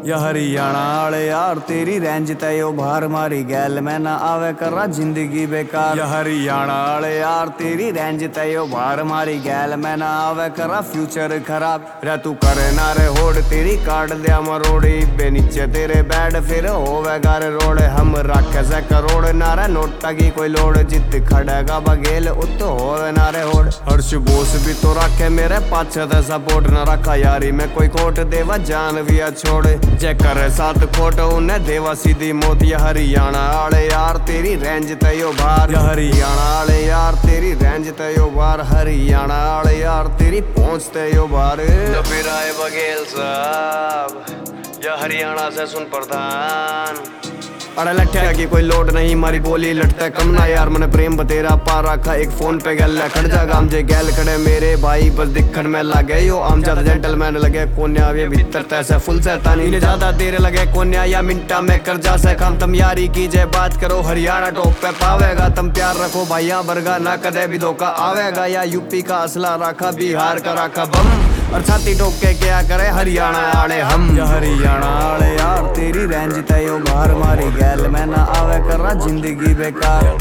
या हरियाणा आले यार तेरी रेंज तयो भार मारी गैल में ना आवे करा जिंदगी बेकार। या हरियाणा आले यार तेरी रेंज तयो भार मारी गैल में ना आवे करा फ्यूचर खराब। रे तू करे ना रे होड़ तेरी काट दिया मरोड़ी बे नीचे तेरे बैड फिर होवे गारे रोड। हम रखे से करोड़ ना रे नोटा की कोई लोड़ जित खड़ेगा बगेल उत होवे ना रे होड़। हर्ष बोस भी तो रखे मेरे पाछे ते सपोर्ट ना रखा यारी में कोई कोट देवा जान भी छोड़ जे करे साथ खोट उन्हें देवा सीधी मौत। या हरियाणा आले यार तेरी रेंज तयो बार। या हरियाणा आले यार तेरी रेंज तयो बार। हरियाणा आले यार तेरी पहुंच तयो बार। फिर आए बघेल साहब या हरियाणा से सुन प्रधान। अरे लट्ठे की कोई लोड नहीं मारी बोली लटता कम ना यार मैंने प्रेम बतेरा पा रखा एक फोन पे गल खड़ जा गाम जे गैल खड़े मेरे भाई बस दिखन में लगे यो आम ज्यादा जेंटलमैन लगे कोन्या ये भीतर तैसे फुल सहतानी ने ज्यादा देर लगे कोन्या या मिनटा में कर जा से काम तम यारी की जय बात करो हरियाणा टॉप पे पावेगा तम प्यार रखो भाइया बरगा ना कदे भी धोखा आवेगा। या यूपी का असला रखा बिहार का रखा बम और छाती ठोक के क्या करे हरियाणा आड़े हम। या हरियाणा आड़े यार तेरी रेंज तयो बाहर मारी गैल में ना आवे करा जिंदगी बेकार।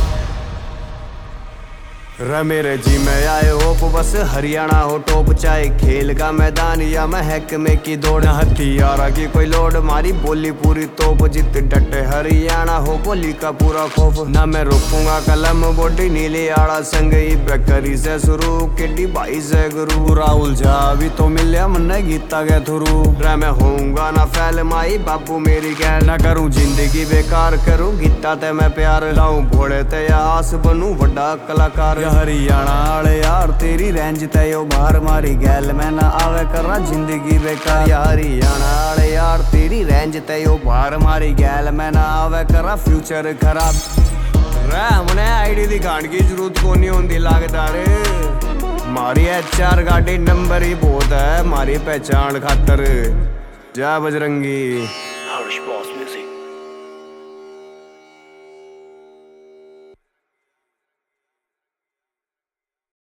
रे मेरे जी में आए होप बस हरियाणा हो टॉप चाहे खेल का मैदान या महकमे की दौड़। हथियारा की कोई लोड मारी बोली पूरी तोप जित डटे हरियाणा हो बोली का पूरा खौफ। ना मैं रोकूंगा कलम बॉडी नीली आड़ा संग बेकरी से शुरू केडी भाई से गुरु। राहुल झा भी तो मिले मन्ने गीता के थ्रू। रे मैं होऊंगा ना फैल माई बाबू मेरी गैर ना करूं जिंदगी बेकार करूं गीता ते मैं प्यार लाऊं भोड़े ते आस बनूं बड़ा कलाकार। हरियाणा आले यार तेरी रेंज तयो बाहर मारी गैल में ना आवे करा जिंदगी बेकार। या हरियाणा आले यार तेरी रेंज तयो बाहर मारी गैल में ना आवे करा फ्यूचर खराब। हमने आईडी दिखाने की जरूरत को नहीं होती लागता रे मारी HR गाड़ी नंबर ही बहुत है मारी पहचान खातर। जय बजरंगी।